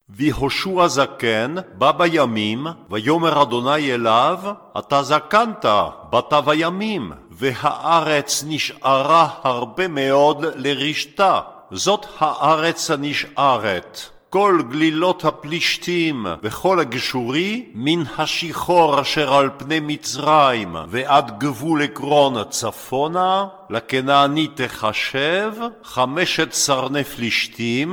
ויהושע זקן בא בימים, ויאמר אדוני אליו, אתה זקנת, באת בימים, והארץ נשארה הרבה מאוד לרשתה. זאת הארץ הנשארת. כל גלילות הפלישתים וכל הגשורי מן השיחור אשר על פני מצרים ועד גבול עקרון צפונה, לכנעני תחשב 15 פלישתים,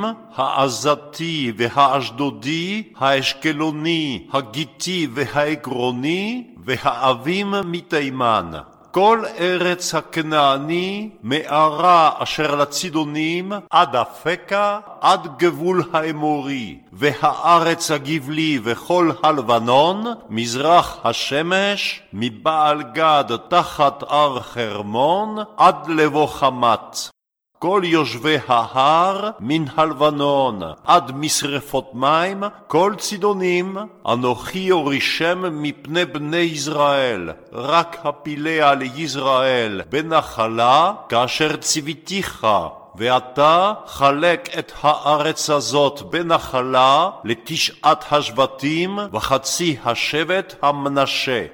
העזתי והאשדודי, האשקלוני, הגיתי והעקרוני, והאבים מתימן. כל ארץ הכנעני מערה אשר לצידונים עד אפקה עד גבול האמורי, והארץ הגבלי וכל הלבנון מזרח השמש מבעל גד תחת הר חרמון עד לבוא חמת. כל יושבי ההר מן הלבנון עד משרפות מים, כל צידונים, אנוכי יורישם מפני בני ישראל, רק הפיליה לישראל בנחלה כאשר ציוויתיך. ואתה חלק את הארץ הזאת בנחלה לתשעת השבטים וחצי השבט המנשה.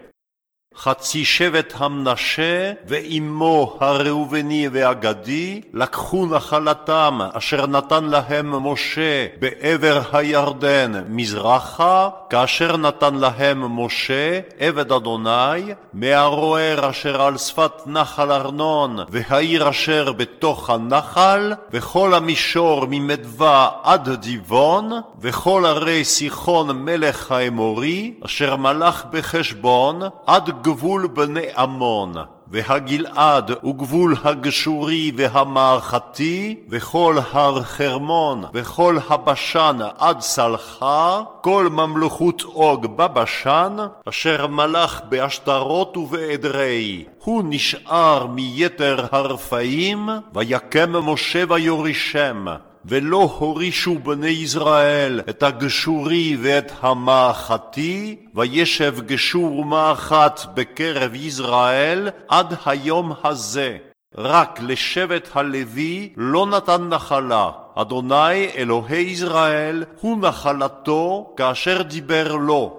חצי שבט המנשה ואימו הראובני והגדי לקחו נחלתם אשר נתן להם משה בעבר הירדן מזרחה, כאשר נתן להם משה עבד אדוני מהרוער אשר על שפת נחל ארנון והעיר אשר בתוך הנחל, וכל המישור ממדווה עד דיבון, וכל ערי סיחון מלך האמורי אשר מלך בחשבון עד גבול בני עמון, והגלעד וגבול הגשורי והמערכתי, וכל הר חרמון וכל הבשן עד סלחה, כל ממלכות אוג בבשן אשר מלך באשתרות ובאדרעי. הוא נשאר מיתר הרפאים, ויקם משה ויורישם. ולא הורישו בני ישראל את הגשורי ואת המאחתי, וישב גשור ומאחת בקרב ישראל עד היום הזה. רק לשבט הלוי לא נתן נחלה. אדוני אלוהי ישראל הוא נחלתו כאשר דיבר לו.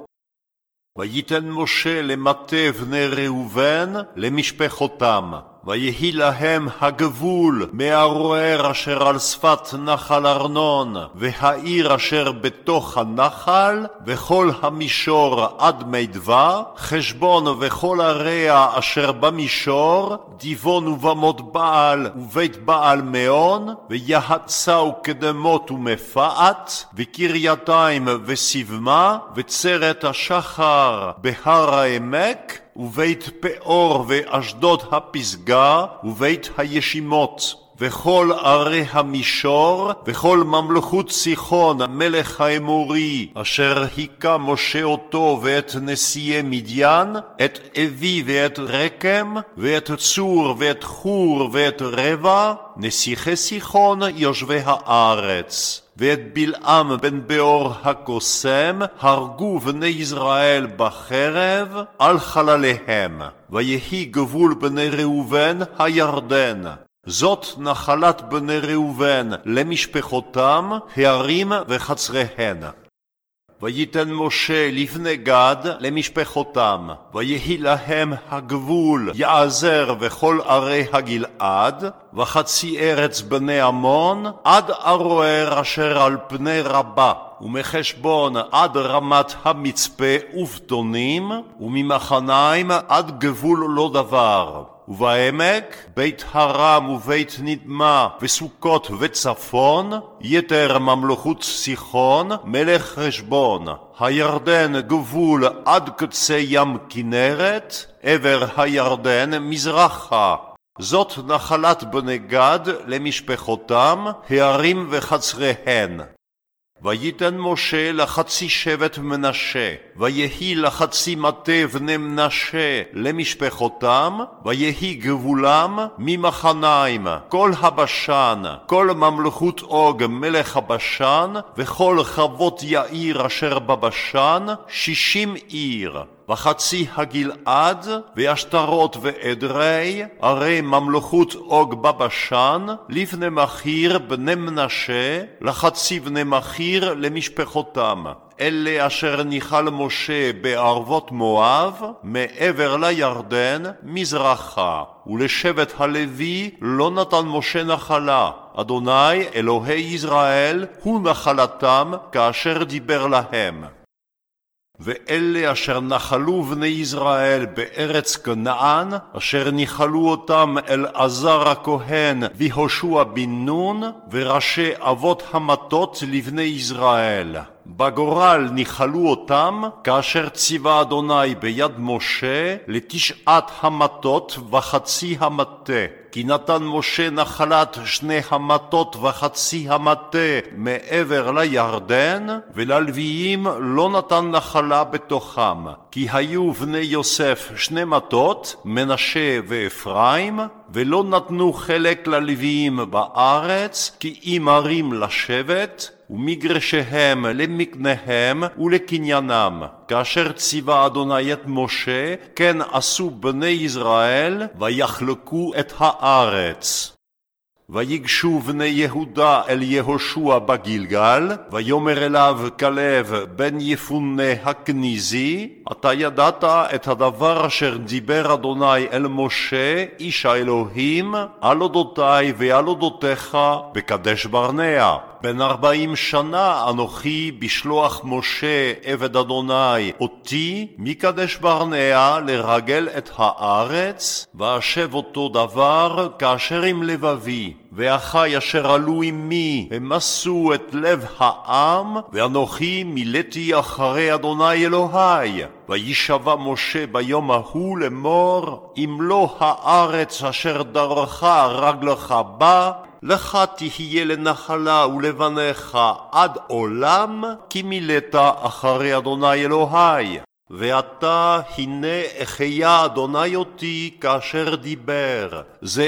ויתן משה למטה בני ראובן למשפחותם, ויהי להם הגבול מהרוער אשר על שפת נחל ארנון, והעיר אשר בתוך הנחל, וכל המישור עד מדווה, חשבון וכל עריה אשר במישור, דיבון ובמות בעל ובית בעל מאון, ויחצה וקדמות ומפעת, וקרייתיים וסבמה, וצרת השחר בהר העמק, ובית פאור ואשדוד הפסגה, ובית הישימות, וכל ערי המישור, וכל ממלכות סיחון מלך האמורי, אשר היכה משה אותו ואת נשיאי מדיין, את אבי ואת רקם, ואת צור ואת חור ואת רבע, נסיכי סיחון יושבי הארץ. ואת בלעם בן באור הקוסם הרגו בני ישראל בחרב על חלליהם. ויהי גבול בני ראובן הירדן. זאת נחלת בני ראובן למשפחותם, הערים וחצריהן. ויתן משה לבני גד למשפחותם, ויהי להם הגבול יעזר וכל ערי הגלעד, וחצי ארץ בני עמון, עד הרוער אשר על פני רבה, ומחשבון עד רמת המצפה ובטונים, וממחניים עד גבול לא דבר. ובעמק בית הרם ובית נדמה וסוכות וצפון, יתר ממלכות סיחון מלך חשבון, הירדן גבול עד קצה ים כנרת, עבר הירדן מזרחה. זאת נחלת בני גד למשפחותם, הערים וחצריהן. ויתן משה לחצי שבט מנשה, ויהי לחצי מטה בני מנשה למשפחותם, ויהי גבולם ממחניים, כל הבשן, כל ממלכות אוג מלך הבשן, וכל חוות יאיר אשר בבשן, 60 עיר. וחצי הגלעד, והשטרות ועדרי, הרי ממלכות אוג בבשן, לפני מחיר בני מנשה, לחצי בני מחיר למשפחותם. אלה אשר ניחל משה בערבות מואב, מעבר לירדן, מזרחה. ולשבט הלוי לא נתן משה נחלה. אדוני אלוהי ישראל הוא נחלתם כאשר דיבר להם. ואלה אשר נחלו בני ישראל בארץ כנען, אשר ניחלו אותם אלעזר הכהן ויהושע בן נון, וראשי אבות המטות לבני ישראל. בגורל ניחלו אותם, כאשר ציווה אדוני ביד משה לתשעת המטות וחצי המטה. כי נתן משה נחלת שני המטות וחצי המטה מעבר לירדן, וללוויים לא נתן נחלה בתוכם. כי היו בני יוסף שני מטות, מנשה ואפרים, ולא נתנו חלק ללוויים בארץ, כי אם ערים לשבט, ומגרשיהם למקניהם ולקניינם. כאשר ציווה אדוני את משה, כן עשו בני ישראל, ויחלקו את הארץ. ויגשו בני יהודה אל יהושע בגילגל, ויאמר אליו כלב בן יפונה הכניזי, אתה ידעת את הדבר אשר דיבר אדוני אל משה, איש האלוהים, על אודותי ועל אודותיך בקדש ברנע. בן 40 שנה אנוכי בשלוח משה עבד אדוני אותי מקדש ברנע לרגל את הארץ, ואשב אותו דבר כאשר עם לבבי. ואחי אשר עלו עמי הם עשו את לב העם, ואנוכי מילאתי אחרי אדוני אלוהי. וישבע משה ביום ההוא לאמור, אם לא הארץ אשר דרכה רגלך בה, לך תהיה לנחלה ולבניך עד עולם, כי מילאת אחרי אדוני אלוהי. ועתה הנה אחיה אדוני אותי כאשר דיבר. זה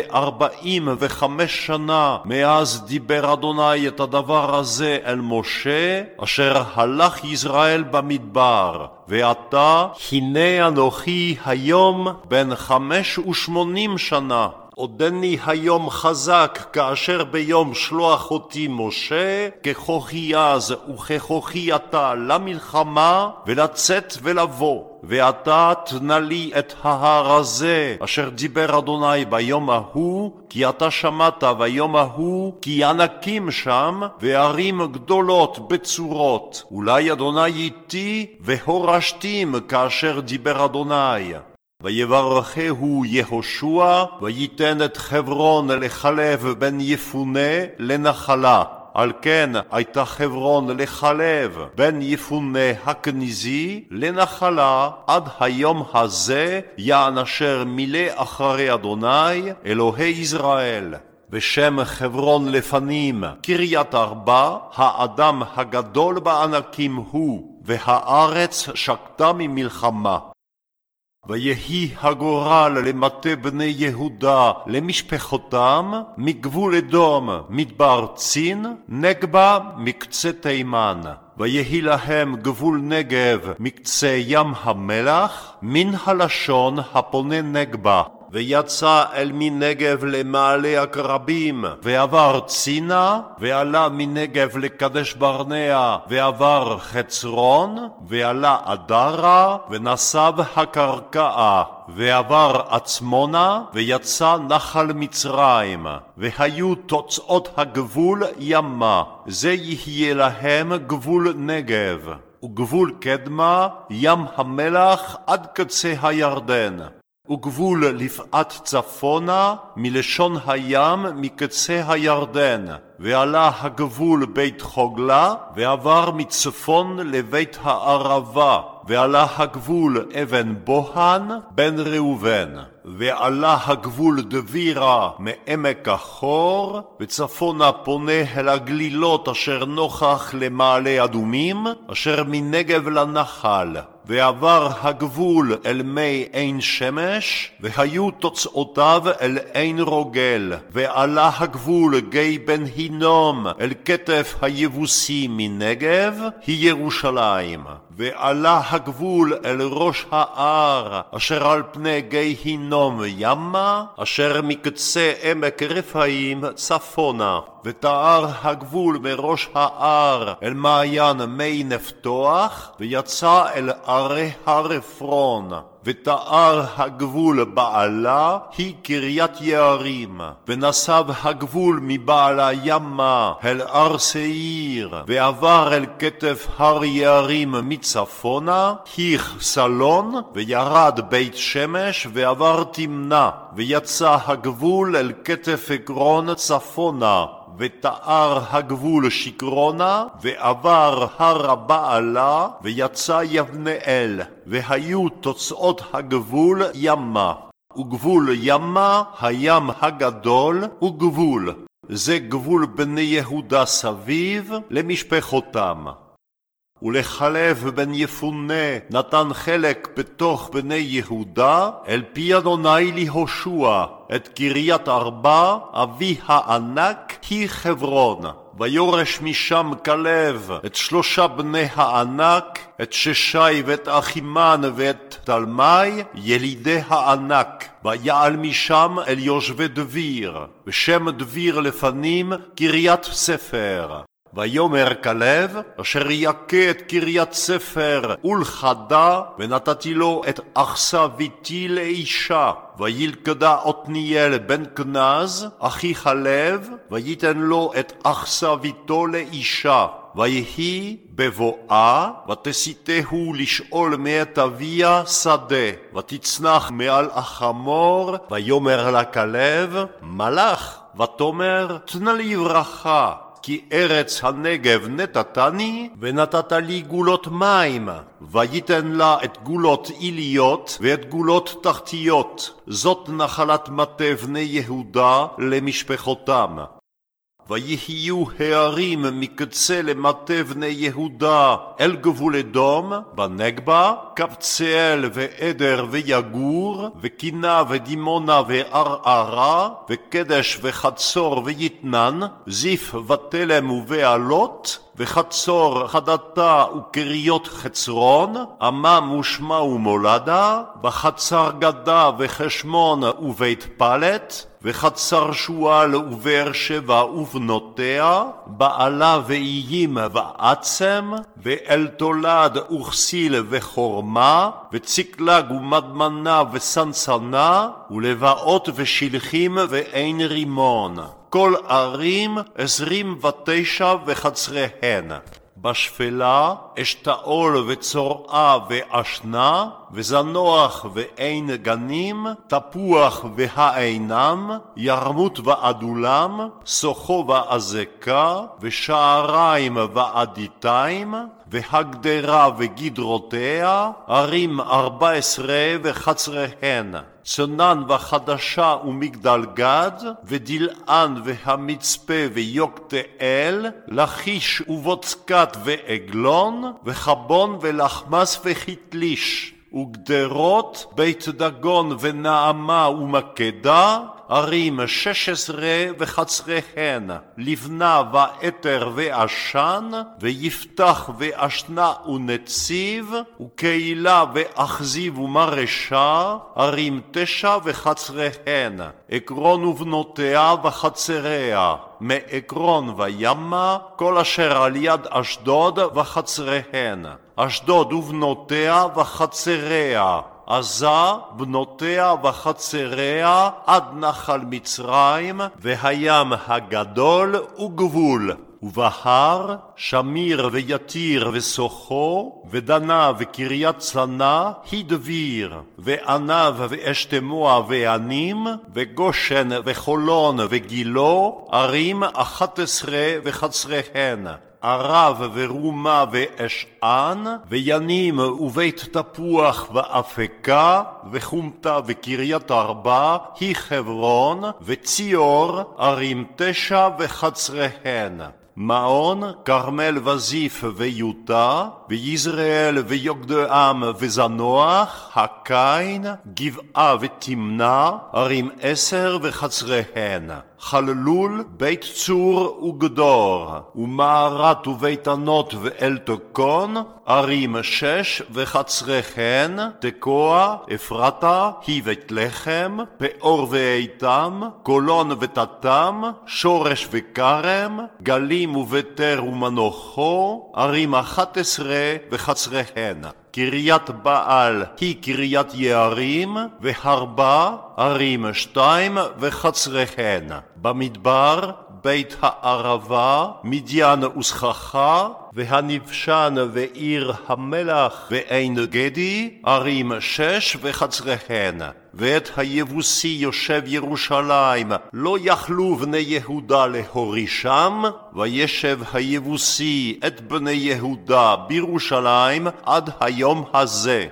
45 שנה מאז דיבר אדוני את הדבר הזה אל משה, אשר הלך ישראל במדבר. ועתה הנה אנוכי היום בן 85 שנה. עודני היום חזק כאשר ביום שלוח אותי משה, ככוחי אז וככוחי אתה למלחמה, ולצאת ולבוא. ואתה תנה לי את ההר הזה, אשר דיבר אדוני ביום ההוא, כי אתה שמעת ביום ההוא, כי ענקים שם, וערים גדולות בצורות. אולי אדוני איתי, והורשתים כאשר דיבר אדוני. ויברכהו יהושע, וייתן את חברון לכלב בן יפונה לנחלה. על כן הייתה חברון לכלב בן יפונה הכניזי לנחלה עד היום הזה, יען אשר מילא אחרי אדוני אלוהי ישראל. ושם חברון לפנים קריית ארבע, האדם הגדול בענקים הוא, והארץ שקטה ממלחמה. ויהי הגורל למטה בני יהודה למשפחותם, מגבול אדום מדבר צין, נגבה מקצה תימן. ויהי להם גבול נגב מקצה ים המלח, מן הלשון הפונה נגבה. ויצא אל מנגב למעלה הקרבים, ועבר צינה, ועלה מנגב לקדש ברנע, ועבר חצרון, ועלה אדרה, ונסב הקרקעה, ועבר עצמונה, ויצא נחל מצרים, והיו תוצאות הגבול ימה. זה יהיה להם גבול נגב, וגבול קדמה ים המלח עד קצה הירדן. וגבול לפעת צפונה מלשון הים מקצה הירדן, ועלה הגבול בית חוגלה, ועבר מצפון לבית הערבה, ועלה הגבול אבן בוהן בן ראובן, ועלה הגבול דבירה מעמק החור, וצפונה פונה אל הגלילות אשר נוכח למעלה אדומים, אשר מנגב לנחל. ועבר הגבול אל מי עין שמש, והיו תוצאותיו אל עין רוגל. ועלה הגבול גיא בן הינום אל כתף היבוסי מנגב, היא ירושלים. ועלה הגבול אל ראש ההר, אשר על פני גיהינום ימה, אשר מקצה עמק רפאים צפונה. ותאר הגבול מראש ההר אל מעיין מי נפתוח, ויצא אל ערי הר עפרון. ותאר הגבול בעלה היא קריית יערים, ונסב הגבול מבעלה ימה אל הר שעיר, ועבר אל כתף הר יערים מצפונה, היך סלון, וירד בית שמש, ועבר תמנה, ויצא הגבול אל כתף עקרון צפונה. ותאר הגבול שקרונה, ועבר הר הבעלה, ויצא יבנאל, והיו תוצאות הגבול ימה. וגבול ימה, הים הגדול, וגבול. זה גבול בני יהודה סביב למשפחותם. ולחלב בן יפונה נתן חלק בתוך בני יהודה, אל פי אדוני להושע, את קריית ארבע, אבי הענק, היא חברון. ויורש משם כלב את 3 בני הענק, את ששי ואת אחימן ואת תלמי, ילידי הענק. ויעל משם אל יושבי דביר, ושם דביר לפנים קריית ספר. ויאמר כלב, אשר יכה את קריית ספר ולכדה, ונתתי לו את אכסביתי לאישה. וילכדה עתניאל בן כנז, אחי כלב, וייתן לו את אכסביתו לאישה. ויהי בבואה, ותסיתהו לשאול מאת אביה שדה, ותצנח מעל החמור, ויאמר לה כלב, מלך, ותאמר, תנה לי ברכה. כי ארץ הנגב נתתני, ונתת לי גולות מים, וייתן לה את גולות עיליות ואת גולות תחתיות. זאת נחלת מטה בני יהודה למשפחותם. ויהיו הערים מקצה למטה בני יהודה אל גבול אדום, בנגבה, קבצאל ועדר ויגור, וקינה ודימונה וערערה, וקדש וחצור ויתנן, זיף ותלם ובעלות, וחצור חדתה וקריות חצרון, עמם ושמה ומולדה, בחצר גדה וחשמון ובית פלט, וחצר שואל ובאר שבע ובנותיה, בעלה ואיים ועצם, ואל תולד וכסיל וחורמה, וצקלג ומדמנה וסנסנה, ולבאות ושלחים ואין רימון. כל ערים 29 וחצריהן. בשפלה אשתאול וצורעה ואשנה, וזנוח ואין גנים, תפוח והאינם, ירמות ועדולם, סוחו ועזקה, ושעריים ועדיתיים, והגדרה וגדרותיה, ערים 14 וחצריהן. צנן וחדשה ומגדל גד, ודלען והמצפה ויוקתאל, לכיש ובוצקת ועגלון, וחבון ולחמס וחיתליש, וגדרות, בית דגון ונעמה ומקדה, ערים 16 וחצריהן, לבנה ואתר ואשן, ויפתח ואשנה ונציב, וקהילה ואכזיב ומרשה, ערים 9 וחצריהן, עקרון ובנותיה וחצריה, מעקרון וימה, כל אשר על יד אשדוד וחצריהן, אשדוד ובנותיה וחצריה, עזה, בנותיה וחצריה, עד נחל מצרים, והים הגדול וגבול. ובהר, שמיר ויתיר וסוחו, ודנה וקריית צנה, היא דביר, וענב ואשתמוע וענים, וגושן וחולון וגילו, ערים 11 וחצריהן. ערב ורומה ואשען, וינים ובית תפוח ואפקה, וחומתה וקריית ארבע, היא חברון, וציור, ערים 9 וחצריהן. מעון, כרמל וזיף ויוטה, ויזרעאל ויוקדעם וזנוח, הקין, גבעה ותמנה, ערים 10 וחצריהן. חללול, בית צור וגדור, ומערת ובית ענות ואל תקון, ערים 6 וחצריהן, תקוע, אפרתה, היא בית לחם, פאור ואיתם, קולון ותתם, שורש וכרם, גלים ובתר ומנוחו, ערים 11 וחצריהן. קריית בעל היא קריית יערים, והרבה ערים 2 וחצריהן. במדבר בית הערבה, מדיין וסככה, והנבשן ועיר המלח ועין גדי, ערים 6 וחצריהן. ואת היבוסי יושב ירושלים, לא יכלו בני יהודה להורישם, וישב היבוסי את בני יהודה בירושלים עד היום הזה.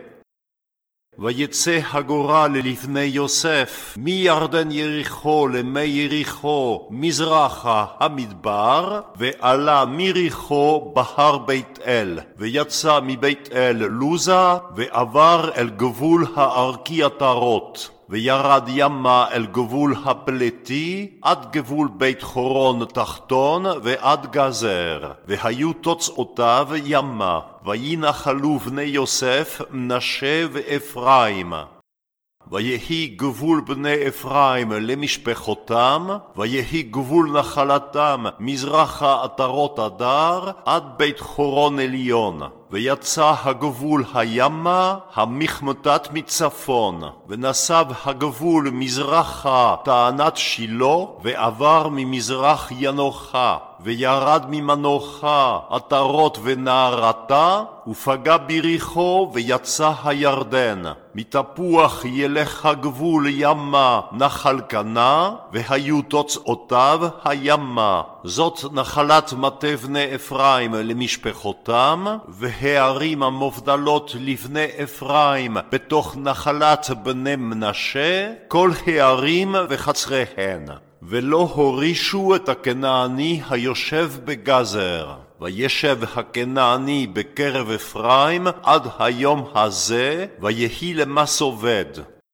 ויצא הגורל לפני יוסף מירדן יריחו למי יריחו מזרחה המדבר, ועלה מיריחו בהר בית אל, ויצא מבית אל לוזה, ועבר אל גבול הערקי עטרות, וירד ימה אל גבול הפלטי, עד גבול בית חורון תחתון ועד גזר, והיו תוצאותיו ימה, וינחלו בני יוסף מנשה ואפרים. ויהי גבול בני אפרים למשפחותם, ויהי גבול נחלתם מזרחה עטרות אדר עד בית חורון עליון. ויצא הגבול הימה המחמתת מצפון, ונסב הגבול מזרחה תענת שילה, ועבר ממזרח ינוחה, וירד ממנוחה עטרות ונערתה, ופגע ביריחו ויצא הירדן. מתפוח ילך הגבול ימה נחל קנה, והיו תוצאותיו הימה. זאת נחלת מטה בני אפרים למשפחותם, והערים המובדלות לבני אפרים בתוך נחלת בני מנשה, כל הערים וחצריהן. ולא הורישו את הכנעני היושב בגזר. וישב הכנעני בקרב אפרים עד היום הזה, ויהי למסובד.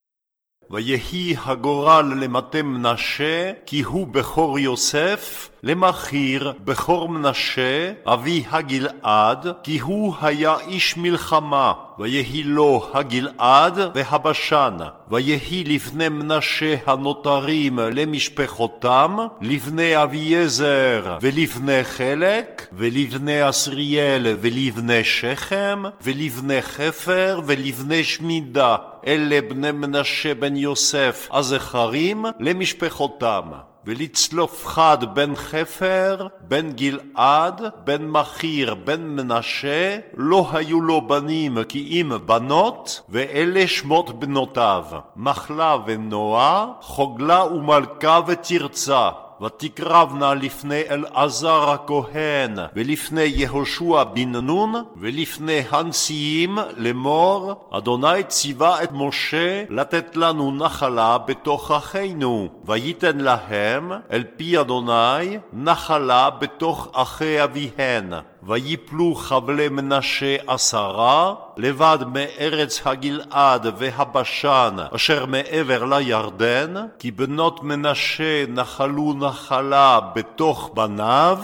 ויהי הגורל למטה מנשה, כי הוא בכור יוסף, למחיר בכור מנשה, אבי הגלעד, כי הוא היה איש מלחמה. ויהי לו הגלעד והבשן. ויהי לבני מנשה הנותרים למשפחותם, לבני אביעזר ולבני חלק, ולבני עשריאל ולבני שכם, ולבני חפר ולבני שמידה. אלה בני מנשה בן יוסף הזכרים למשפחותם. ולצלופחד בן חפר, בן גלעד, בן מחיר, בן מנשה, לא היו לו בנים כי אם בנות, ואלה שמות בנותיו, מחלה ונועה, חוגלה ומלכה ותרצה. ותקרבנה לפני אלעזר הכהן, ולפני יהושע בן נון, ולפני הנשיאים לאמור, אדוני ציווה את משה לתת לנו נחלה בתוך אחינו, וייתן להם אל פי אדוני נחלה בתוך אחי אביהן. ויפלו חבלי מנשה 10, לבד מארץ הגלעד והבשן אשר מעבר לירדן, כי בנות מנשה נחלו נחלה בתוך בניו,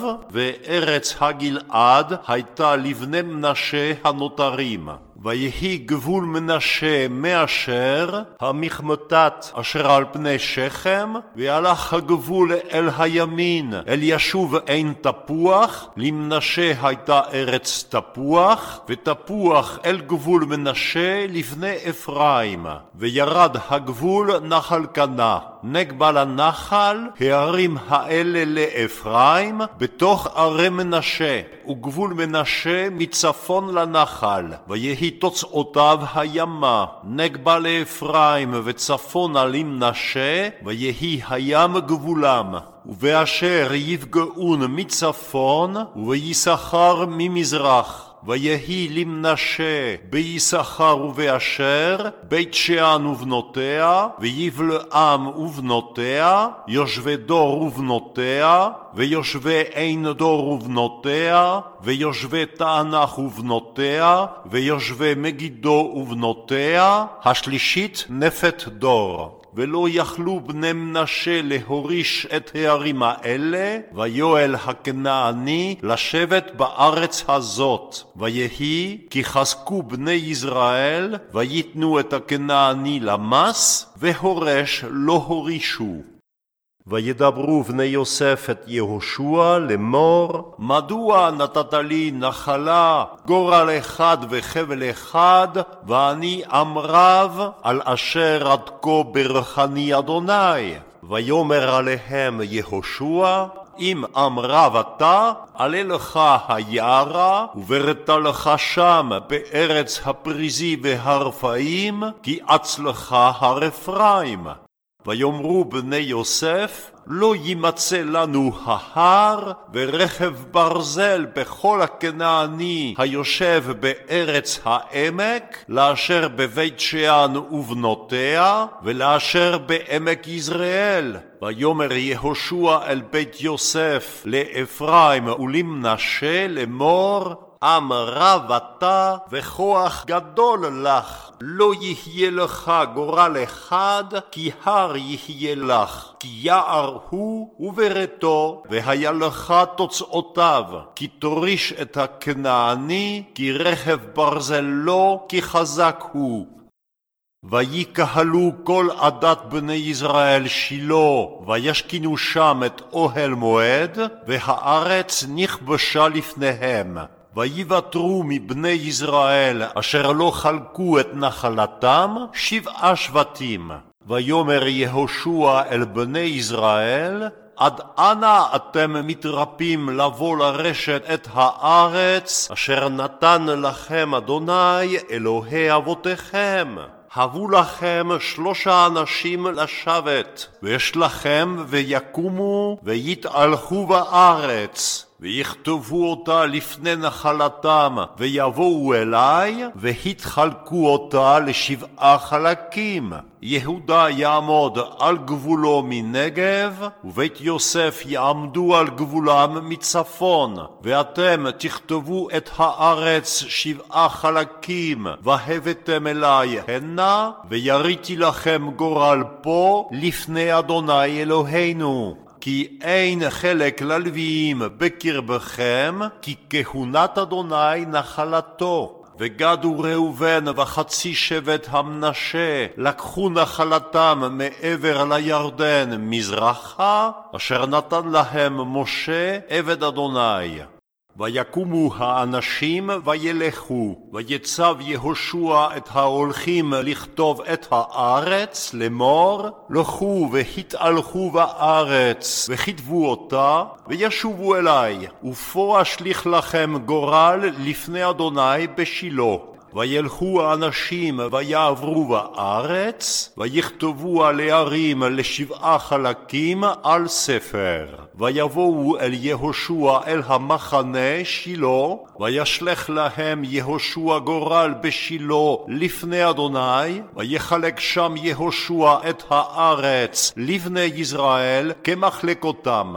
וארץ הגלעד הייתה לבני מנשה הנותרים. ויהי גבול מנשה מאשר המחמתת אשר על פני שכם, והלך הגבול אל הימין, אל ישוב עין תפוח, למנשה הייתה ארץ תפוח, ותפוח אל גבול מנשה לפני אפרים. וירד הגבול נחל קנה, נגבה לנחל, הערים האלה לאפרים, בתוך ערי מנשה, וגבול מנשה מצפון לנחל. ויהי תוצאותיו הימה, נגבה לאפרים וצפונה למנשה, ויהי הים גבולם. ובאשר יפגעון מצפון, וביששכר ממזרח. ויהי למנשה ביששכר ובאשר, בית שאן ובנותיה, ויבלעם ובנותיה, יושבי דור ובנותיה, ויושבי עין דור ובנותיה, ויושבי תענך ובנותיה, ויושבי מגידו ובנותיה, השלישית נפת דור. ולא יכלו בני מנשה להוריש את הערים האלה, ויואל הכנעני לשבת בארץ הזאת. ויהי כי חזקו בני ישראל, ויתנו את הכנעני למס, והורש לא הורישו. וידברו בני יוסף את יהושע לאמור, מדוע נתת לי נחלה, גורל אחד וחבל אחד, ואני עם רב, על אשר עד כה ברכני אדוני? ויאמר עליהם יהושע, אם עם רב אתה, עלה לך היערה, ובראת לך שם בארץ הפריזי והרפאים, כי אצלך הר אפרים. ויאמרו בני יוסף, לא יימצא לנו ההר, ורכב ברזל בכל הכנעני היושב בארץ העמק, לאשר בבית שאן ובנותיה, ולאשר בעמק יזרעאל. ויאמר יהושע אל בית יוסף לאפרים ולמנשה לאמור, עם רב אתה וכוח גדול לך, לא יהיה לך גורל אחד, כי הר יהיה לך, כי יער הוא וברתו, והיה לך תוצאותיו, כי תוריש את הכנעני, כי רכב ברזל לו, כי חזק הוא. ויקהלו כל עדת בני ישראל שילה, וישכינו שם את אוהל מועד, והארץ נכבשה לפניהם. ויוותרו מבני ישראל אשר לא חלקו את נחלתם 7 שבטים. ויאמר יהושע אל בני ישראל, עד אנה אתם מתרפים לבוא לרשת את הארץ אשר נתן לכם אדוני אלוהי אבותיכם? הבו לכם 3 אנשים לשבת, ויש לכם ויקומו ויתהלכו בארץ, ויכתבו אותה לפני נחלתם, ויבואו אליי, והתחלקו אותה ל7 חלקים. יהודה יעמוד על גבולו מנגב, ובית יוסף יעמדו על גבולם מצפון, ואתם תכתבו את הארץ 7 חלקים, והבאתם אליי הנה, ויריתי לכם גורל פה לפני אדוני אלוהינו. כי אין חלק ללוויים בקרבכם, כי כהונת אדוני נחלתו. וגד וראובן וחצי שבט המנשה לקחו נחלתם מעבר לירדן מזרחה, אשר נתן להם משה עבד אדוני. ויקומו האנשים וילכו, ויצב יהושע את ההולכים לכתוב את הארץ לאמור, לכו והתהלכו בארץ, וכתבו אותה, וישובו אליי, ופה אשליך לכם גורל לפני אדוני בשילה. וילכו האנשים ויעברו בארץ, ויכתבו על הערים ל7 חלקים על ספר. ויבואו אל יהושע אל המחנה שילה, וישלח להם יהושע גורל בשילה לפני אדוני, ויחלק שם יהושע את הארץ לבני ישראל כמחלקותם.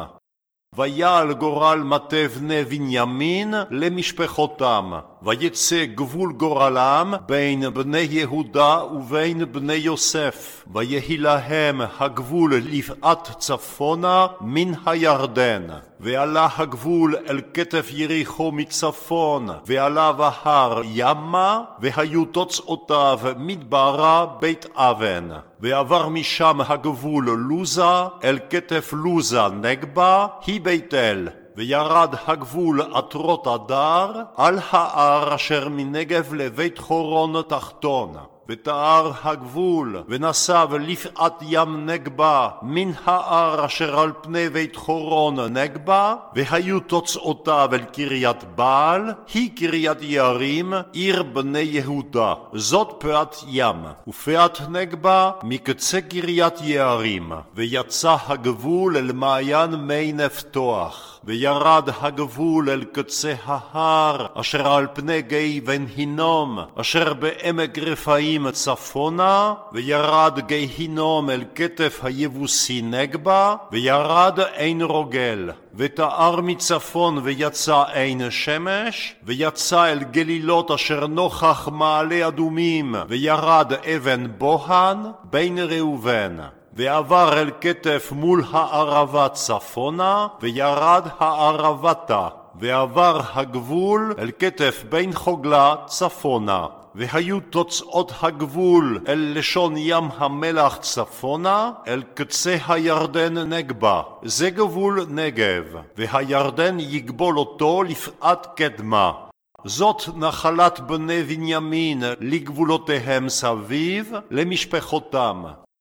ויעל גורל מטה בני בנימין למשפחותם, ויצא גבול גורלם בין בני יהודה ובין בני יוסף, ויהי להם הגבול לפאת צפונה מן הירדן. ועלה הגבול אל כתף יריחו מצפון, ועלה בהר ימה, והיו תוצאותיו מדברה בית אבן. ועבר משם הגבול לוזה, אל כתף לוזה נגבה, היא בית אל. וירד הגבול עטרות אדר, על ההר אשר מנגב לבית חורון תחתון. ותאר הגבול, ונסב לפאת ים נגבה, מן ההר אשר על פני בית חורון נגבה, והיו תוצאותיו אל קריית בעל, היא קריית יערים, עיר בני יהודה, זאת פאת ים, ופאת נגבה מקצה קריית יערים, ויצא הגבול אל מעיין מי נפתוח. וירד הגבול אל קצה ההר, אשר על פני גיא בן הינום, אשר בעמק רפאים צפונה, וירד גיא הינום אל כתף היבוסי נגבה, וירד עין רוגל. ותאר מצפון ויצא עין שמש, ויצא אל גלילות אשר נוכח מעלה אדומים, וירד אבן בוהן בין ראובן. ועבר אל כתף מול הערבה צפונה, וירד הערבתה, ועבר הגבול אל כתף בין חוגלה צפונה. והיו תוצאות הגבול אל לשון ים המלח צפונה, אל קצה הירדן נגבה. זה גבול נגב, והירדן יגבול אותו לפאת קדמה. זאת נחלת בני בנימין לגבולותיהם סביב, למשפחותם.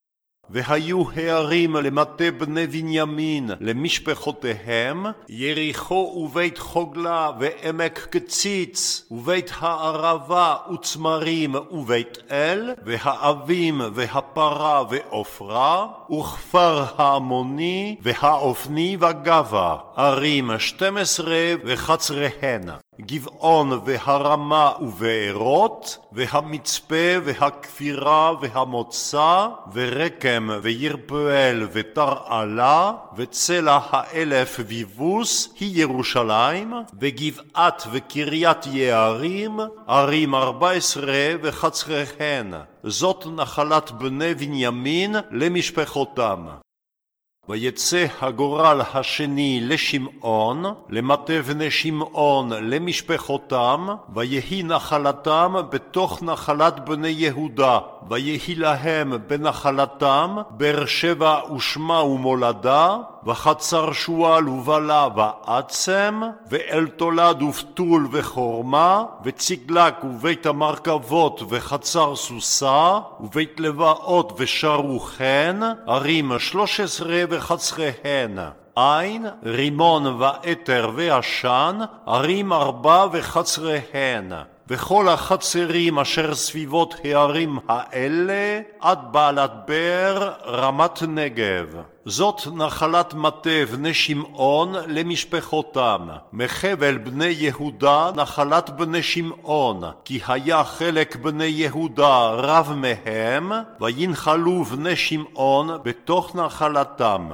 והיו הערים למטה בני בנימין למשפחותיהם, יריחו ובית חוגלה ועמק קציץ ובית הערבה וצמרים ובית אל והאבים והפרה ועופרה וכפר העמוני והאופני וגבה, ערים 12 וחצריהן. גבעון והרמה ובארות, והמצפה והכפירה והמוצא, ורקם וירפואל ותרעלה, וצלע האלף ויבוס היא ירושלים, וגבעת וקריית יערים, ערים 14 וחצריהן. זאת נחלת בני בנימין למשפחותם. ויצא הגורל השני לשמעון, למטה בני שמעון למשפחותם, ויהי נחלתם בתוך נחלת בני יהודה, ויהי להם בנחלתם באר שבע ושמה ומולדה, וחצר שועל ובלה ועצם, ואל תולד ופתול וחורמה, וצקלק ובית המרכבות וחצר סוסה, ובית לבאות ושרו חן, ערים 13 וחצריהן. עין, רימון ואתר ועשן, ערים 4 וחצריהן. וכל החצרים אשר סביבות הערים האלה, עד בעלת באר רמת נגב. זאת נחלת מטה בני שמעון למשפחותם. מחבל בני יהודה נחלת בני שמעון, כי היה חלק בני יהודה רב מהם, וינחלו בני שמעון בתוך נחלתם.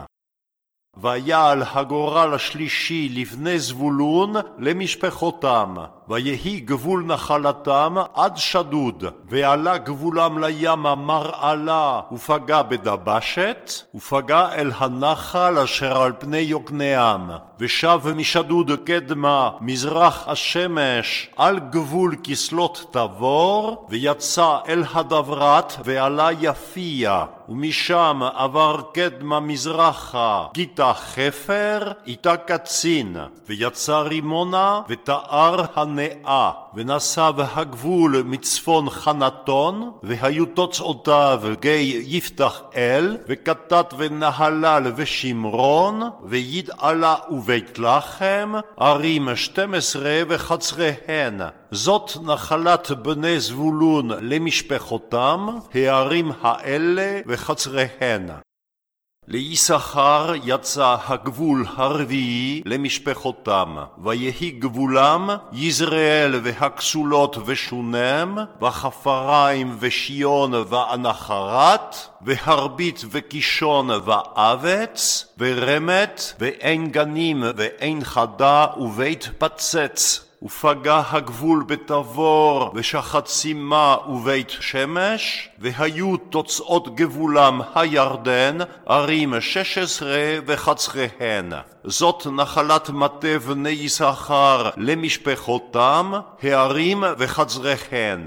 ויעל הגורל השלישי לבני זבולון למשפחותם, ויהי גבול נחלתם עד שדוד, ועלה גבולם לים מרעלה, ופגע בדבשת, ופגע אל הנחל אשר על פני יוקנעם, ושב משדוד קדמה מזרח השמש על גבול כסלות תבור, ויצא אל הדברת ועלה יפיע, ומשם עבר קדמה מזרחה, גיטה חפר, איתה קצין, ויצא רימונה ותאר הנאה, ונסב הגבול מצפון חנתון, והיו תוצאותיו גיא יפתח אל, וקטט ונהלל ושמרון, וידעלה ובית לחם, ערים 12 וחצריהן. זאת נחלת בני זבולון למשפחותם, הערים האלה וחצריהן. ליששכר יצא הגבול הרביעי למשפחותם, ויהי גבולם יזרעאל והכסולות ושונם, וחפריים ושיון ואנחרת, והרבית וקישון ואבץ, ורמת ועין גנים ועין חדה ובית פצץ. ופגע הגבול בתבור ושחצימה ובית שמש, והיו תוצאות גבולם הירדן, ערים 16 וחצריהן. זאת נחלת מטה בני יששכר למשפחותם, הערים וחצריהן.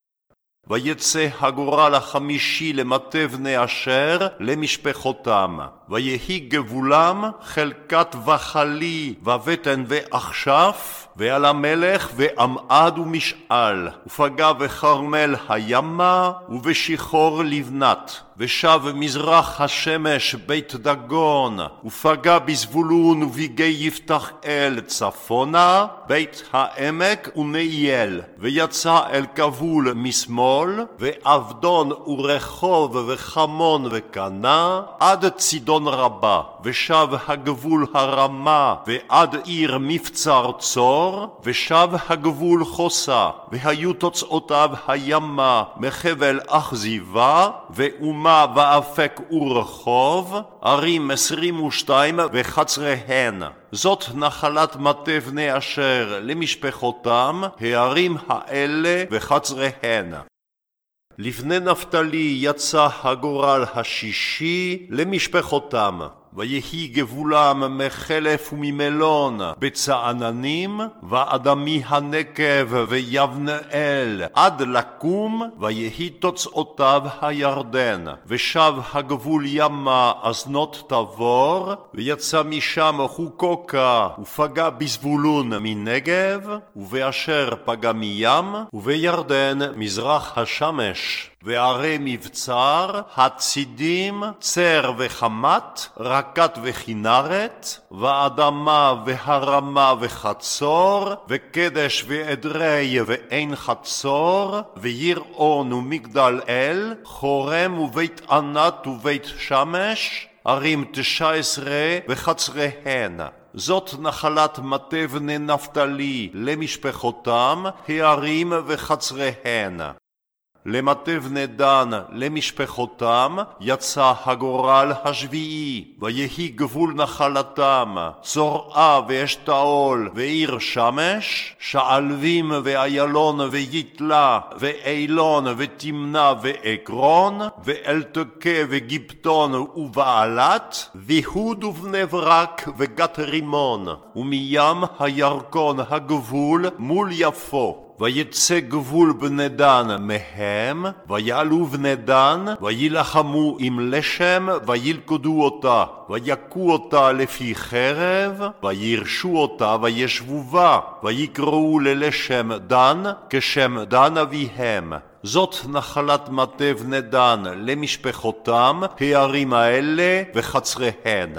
ויצא הגורל החמישי למטה בני אשר למשפחותם, ויהי גבולם חלקת וחלי ובטן ואכשף, ועל המלך ועמעד ומשעל, ופגע בכרמל הימה ובשיחור לבנת, ושב מזרח השמש בית דגון, ופגע בזבולון ובגיא יפתח אל צפונה, בית העמק ונייל, ויצא אל כבול משמאל, ועבדון ורחוב וחמון וקנה, עד צידון ציון רבה, ושב הגבול הרמה, ועד עיר מבצר צור, ושב הגבול חוסה, והיו תוצאותיו הימה, מחבל אכזיבה, ואומה ואפק ורחוב, ערים 22 וחצריהן. זאת נחלת מטה בני אשר למשפחותם, הערים האלה וחצריהן. לבני נפתלי יצא הגורל השישי למשפחותם, ויהי גבולם מחלף וממלון בצעננים, ואדמי הנקב ויבנאל עד לקום, ויהי תוצאותיו הירדן. ושב הגבול ימה אזנות תבור, ויצא משם חוקוקה, ופגע בזבולון מנגב, ובאשר פגע מים, ובירדן מזרח השמש. וערי מבצר, הצידים, צר וחמת, רקת וכינרת, ואדמה והרמה וחצור, וקדש ואדרי ואין חצור, ויראון ומגדל אל, חורם ובית ענת ובית שמש, ערים 19 וחצריהן. זאת נחלת מטה בני נפתלי למשפחותם, הערים וחצריהן. למטה בני דן למשפחותם יצא הגורל השביעי, ויהי גבול נחלתם, צורעה ואשתאול ועיר שמש, שעלבים ואיילון ויתלה ואילון ותמנה ואקרון, ואלתקה וגיפטון ובעלת, ויהוד ובני ברק וגת רימון, ומים הירקון הגבול מול יפו. ויצא גבול בני דן מהם, ויעלו בני דן, וילחמו עם לשם, וילכדו אותה, ויכו אותה לפי חרב, וירשו אותה, וישבו בה, ויקראו ללשם דן, כשם דן אביהם. זאת נחלת מטה בני דן למשפחותם, הערים האלה וחצריהן.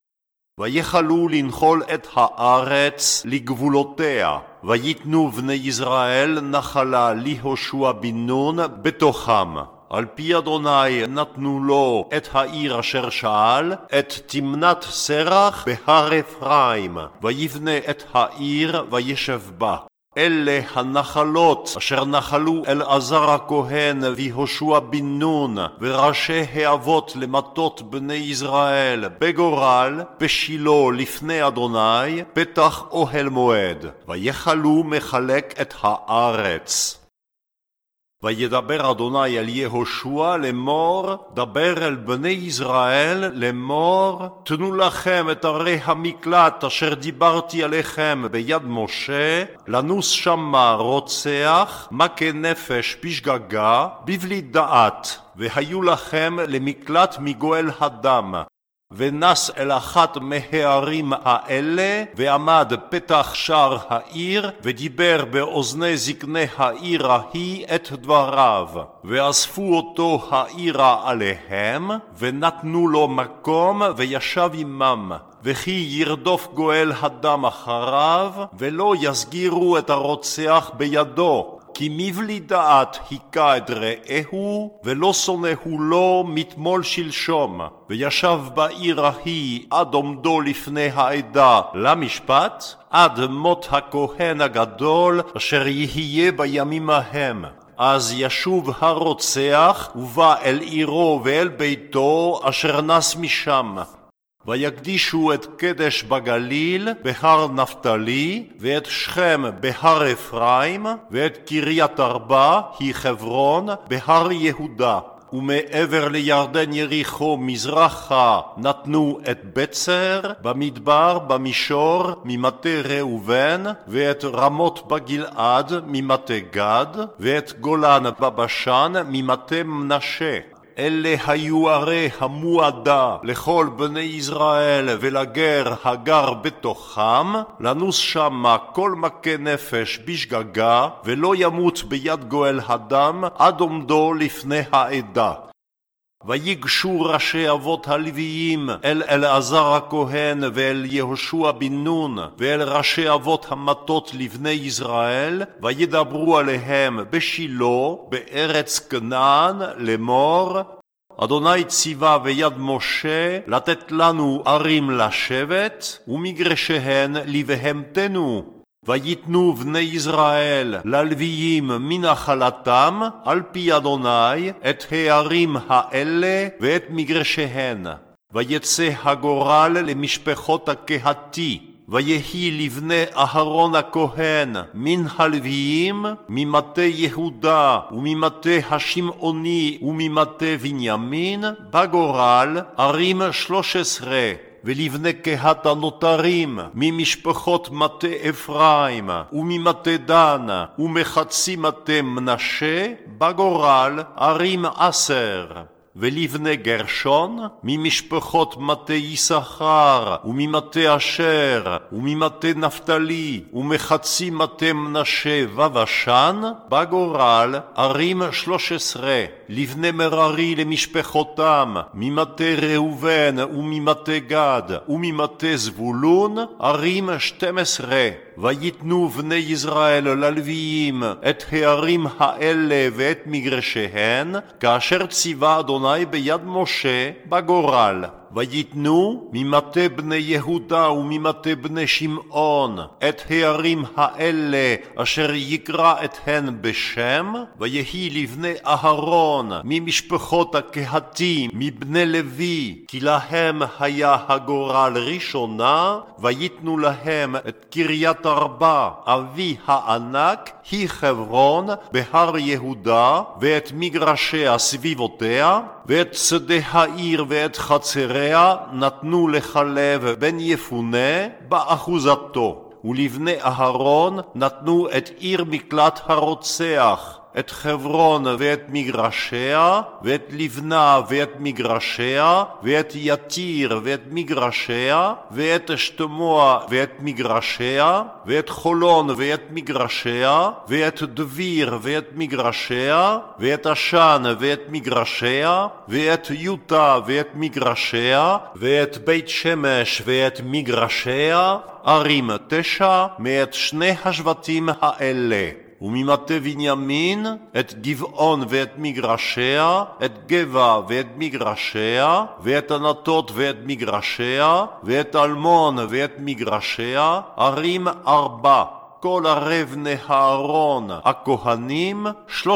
ויחלו לנחול את הארץ לגבולותיה, ויתנו בני ישראל נחלה ליהושע בן נון בתוכם. על פי אדוני נתנו לו את העיר אשר שאל, את תמנת סרח בהר אפרים, ויבנה את העיר וישב בה. אלה הנחלות אשר נחלו אלעזר הכהן ויהושע בן נון וראשי האבות למטות בני ישראל בגורל בשילה לפני אדוני פתח אוהל מועד, ויחלו מחלק את הארץ. וידבר אדוני אל יהושע לאמור, דבר אל בני ישראל לאמור, תנו לכם את ערי המקלט אשר דיברתי עליכם ביד משה, לנוס שמה רוצח, מכה נפש בשגגה, בבלי דעת, והיו לכם למקלט מגואל הדם. ונס אל אחת מהערים האלה, ועמד פתח שער העיר, ודיבר באוזני זקני העיר ההיא את דבריו. ואספו אותו העירה עליהם, ונתנו לו מקום, וישב עמם. וכי ירדוף גואל הדם אחריו, ולא יסגירו את הרוצח בידו. כי מבלי דעת היכה את רעהו, ולא שונאהו לו מתמול שלשום. וישב בעיר ההיא עד עומדו לפני העדה למשפט, עד מות הכהן הגדול אשר יהיה בימים ההם. אז ישוב הרוצח ובא אל עירו ואל ביתו אשר נס משם. ויקדישו את קדש בגליל בהר נפתלי, ואת שכם בהר אפרים, ואת קריית ארבע היא חברון בהר יהודה. ומעבר לירדן יריחו מזרחה נתנו את בצר במדבר במישור ממטה ראובן, ואת רמות בגלעד ממטה גד, ואת גולן בבשן ממטה מנשה. אלה היו ערי המועדה לכל בני ישראל ולגר הגר בתוכם, לנוס שמה כל מכה נפש בשגגה, ולא ימות ביד גואל הדם עד עומדו לפני העדה. ויגשו ראשי אבות הלוויים אל אלעזר הכהן ואל יהושע בן נון ואל ראשי אבות המטות לבני ישראל, וידברו עליהם בשילה בארץ כנען לאמור, אדוני ציווה ביד משה לתת לנו ערים לשבת ומגרשיהן לבהמתנו. ויתנו בני ישראל ללוויים מנחלתם על פי אדוני את הערים האלה ואת מגרשיהן. ויצא הגורל למשפחות הקהתי, ויהי לבני אהרון הכהן מן הלוויים, ממטה יהודה וממטה השמעוני וממטה בנימין, בגורל ערים 13, ולבני קהת הנותרים ממשפחות מטה אפרים וממטה דן ומחצי מטה מנשה, בגורל ערים 10. ולבני גרשון ממשפחות מטה יששכר וממטה אשר וממטה נפתלי ומחצי מטה מנשה ובשן, בגורל ערים 13. לבני מררי למשפחותם ממטה ראובן וממטה גד וממטה זבולון, ערים 12. ויתנו בני ישראל ללוויים את הערים האלה ואת מגרשיהן, כאשר ציווה אדוני ביד משה בגורל. ויתנו ממטה בני יהודה וממטה בני שמעון את הערים האלה אשר יקרא אתהן בשם, ויהי לבני אהרון ממשפחות הקהתי מבני לוי, כי להם היה הגורל ראשונה. ויתנו להם את קריית ארבע אבי הענק, היא חברון בהר יהודה, ואת מגרשיה סביבותיה, ואת שדה העיר ואת חצריה נתנו לחלב בן יפונה באחוזתו. ולבני אהרון נתנו את עיר מקלט הרוצח, את חברון ואת מגרשיה, ואת לבנה ואת מגרשיה, ואת יתיר ואת מגרשיה, ואת אשתמוע ואת מגרשיה, ואת חולון ואת מגרשיה, ואת דביר ואת מגרשיה, ואת עשן ואת מגרשיה, ואת יוטה ואת מגרשיה, ואת בית שמש ואת מגרשיה, ערים 9 מאת שני השבטים האלה. וממטה בנימין את גבעון ואת מגרשיה, את גבע ואת מגרשיה, ואת ענתות ואת מגרשיה, ואת אלמון ואת מגרשיה, ערים 4. כל ערי בני אהרון הכהנים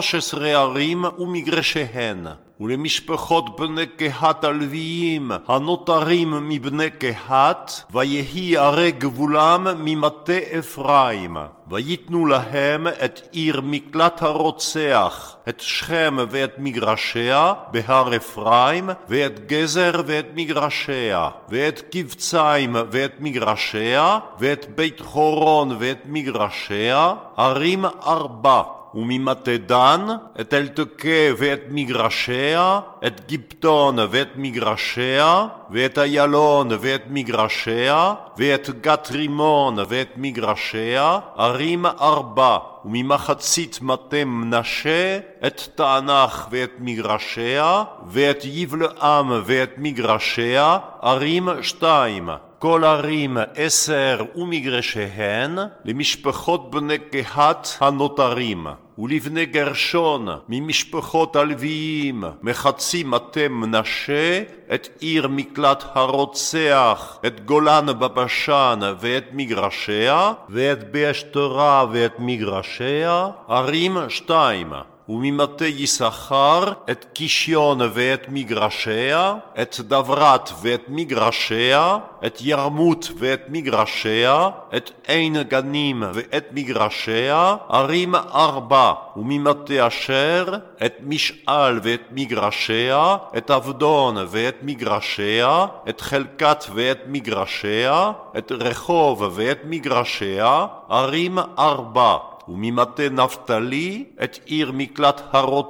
13 ערים ומגרשיהן. ולמשפחות בני קהת הלוויים הנותרים מבני קהת, ויהי ערי גבולם ממטה אפרים. ויתנו להם את עיר מקלט הרוצח, את שכם ואת מגרשיה בהר אפרים, ואת גזר ואת מגרשיה, ואת קבציים ואת מגרשיה, ואת בית חורון ואת מגרשיה, ערים 4. וממטה דן את אלתקה ואת מגרשיה, את גיפטון ואת מגרשיה, ואת איילון ואת מגרשיה, ואת גת רימון ואת מגרשיה, ערים 4. וממחצית מטה מנשה את תענך ואת מגרשיה, ואת יבלעם ואת מגרשיה, ערים 2. כל ערים 10 ומגרשיהן למשפחות בני קהת הנותרים. ולבני גרשון ממשפחות הלוויים מחצי מטה מנשה את עיר מקלט הרוצח, את גולן בבשן ואת מגרשיה, ואת באשתורה ואת מגרשיה, ערים 2. וממטה יששכר את קישיון ואת מגרשיה, את דברת ואת מגרשיה, את ירמות ואת מגרשיה, את עין גנים ואת מגרשיה, ערים 4. וממטה אשר את משעל ואת מגרשיה, את עבדון ואת מגרשיה, את חלקת ואת מגרשיה, את רחוב ואת מגרשיה, ערים 4. וממטה נפתלי את עיר מקלט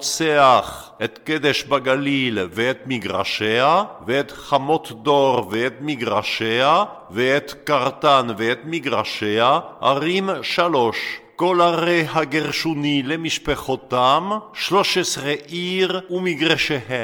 הרוצח, את קדש בגליל ואת מגרשיה, ואת חמות דור ואת מגרשיה, ואת קרטן ואת מגרשיה, ערים 3. כל ערי הגרשוני למשפחותם 13 עיר ומגרשיהן.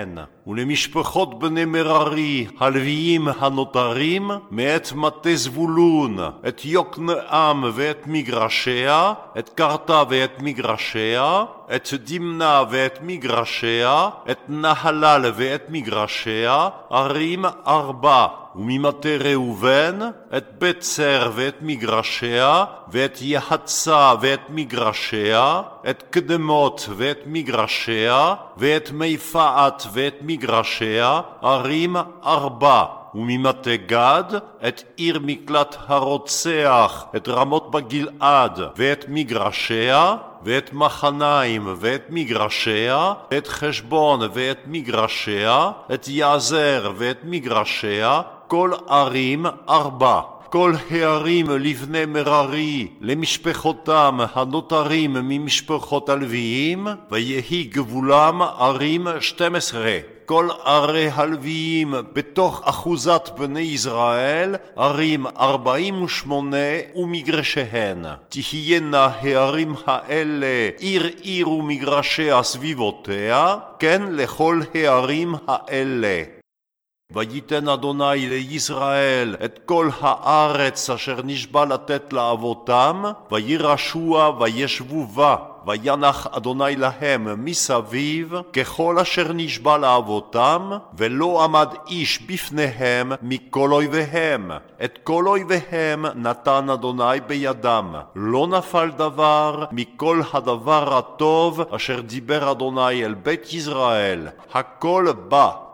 ולמשפחות בני מררי הלוויים הנותרים מאת מטה זבולון את יוקנעם ואת מגרשיה, את קרתה ואת מגרשיה, את דמנה ואת מגרשיה, את נחלל ואת מגרשיה, ערים 4. וממטה ראובן את בצר ואת מגרשיה, ואת יחצה ואת מגרשיה, את קדמות ואת מגרשיה, ואת מיפעת ואת מגרשיה, ערים 4. וממטה גד את עיר מקלט הרוצח, את רמות בגלעד ואת מגרשיה, ואת מחניים ואת מגרשיה, את חשבון ואת מגרשיה, את יעזר ואת מגרשיה, כל ערים 4. כל הערים לבני מררי למשפחותם הנותרים ממשפחות הלוויים, ויהי גבולם ערים 12. כל ערי הלוויים בתוך אחוזת בני ישראל, ערים 48 ומגרשיהן. תהיינה הערים האלה עיר עיר ומגרשיה סביבותיה, כן לכל הערים האלה. ויתן אדוני לישראל את כל הארץ אשר נשבע לתת לאבותם, וירשוע וישבו בה, וינח אדוני להם מסביב ככל אשר נשבע לאבותם, ולא עמד איש בפניהם מכל אויביהם. את כל אויביהם נתן אדוני בידם, לא נפל דבר מכל הדבר הטוב אשר דיבר אדוני אל בית ישראל, הכל בא